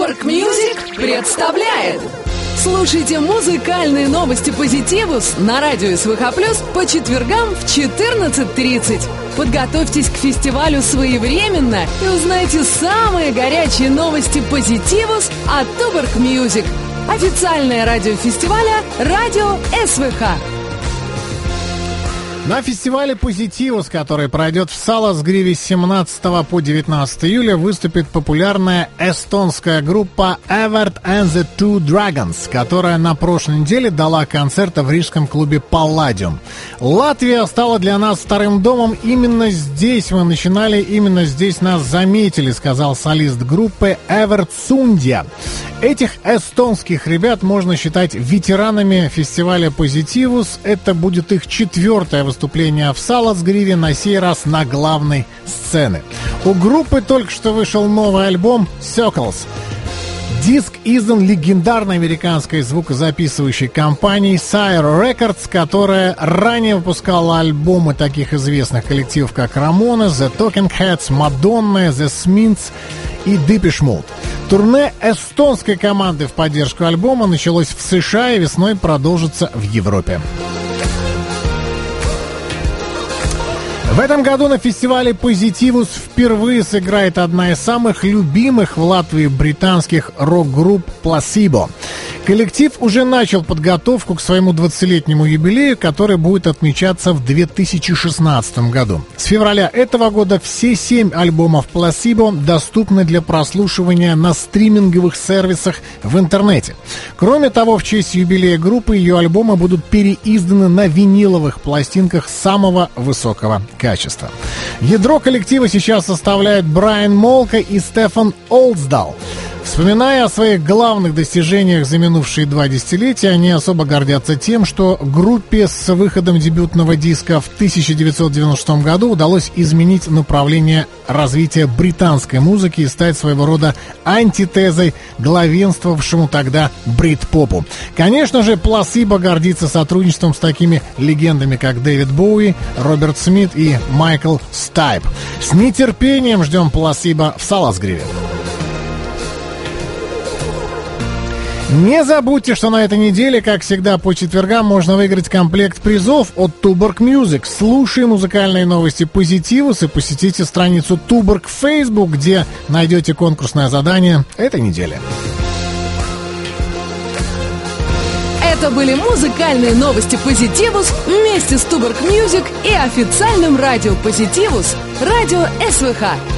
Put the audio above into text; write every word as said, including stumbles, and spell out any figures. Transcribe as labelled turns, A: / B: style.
A: Туборг Мьюзик представляет. Слушайте музыкальные новости Позитивус на радио СВХ Плюс по четвергам в четырнадцать тридцать. Подготовьтесь к фестивалю своевременно и узнайте самые горячие новости Позитивус от Туборг Мьюзик. Официальное радио фестиваля «Радио СВХ».
B: На фестивале «Позитивус», который пройдет в Саласгриве с семнадцатого по девятнадцатое июля, выступит популярная эстонская группа Evert and the Two Dragons, которая на прошлой неделе дала концерт в рижском клубе Palladium. Латвия стала для нас вторым домом. Именно здесь мы начинали, именно здесь нас заметили, сказал солист группы Эверт Сундия. Этих эстонских ребят можно считать ветеранами фестиваля «Позитивус». Это будет их четвертое выступление в Саласгриве, на сей раз на главной сцене. У группы только что вышел новый альбом «Circles». Диск издан легендарной американской звукозаписывающей компанией Sire Records, которая ранее выпускала альбомы таких известных коллективов, как Ramones, The Talking Heads, Madonna, The Smiths и Depeche Mode. Турне эстонской команды в поддержку альбома началось в США и весной продолжится в Европе. В этом году на фестивале «Позитивус» впервые сыграет одна из самых любимых в Латвии британских рок-групп «Placebo». Коллектив уже начал подготовку к своему двадцатилетнему юбилею, который будет отмечаться в две тысячи шестнадцатом году. С февраля этого года все семь альбомов «Placebo» доступны для прослушивания на стриминговых сервисах в интернете. Кроме того, в честь юбилея группы ее альбомы будут переизданы на виниловых пластинках самого высокого качества. Ядро коллектива сейчас составляют Брайан Молко и Стефан Олдсдал. Вспоминая о своих главных достижениях за минувшие два десятилетия, они особо гордятся тем, что группе с выходом дебютного диска в тысяча девятьсот девяносто шестом году удалось изменить направление развития британской музыки и стать своего рода антитезой главенствовавшему тогда брит-попу. Конечно же, Placebo гордится сотрудничеством с такими легендами, как Дэвид Боуи, Роберт Смит и Майкл Стайп. С нетерпением ждем Placebo в Саласгриве. Не забудьте, что на этой неделе, как всегда, по четвергам можно выиграть комплект призов от Туборг Мьюзик. Слушай музыкальные новости Позитивус и посетите страницу Туборг в Facebook, где найдете конкурсное задание этой недели.
A: Это были музыкальные новости Позитивус вместе с Туборг Мьюзик и официальным радио Позитивус, радио СВХ.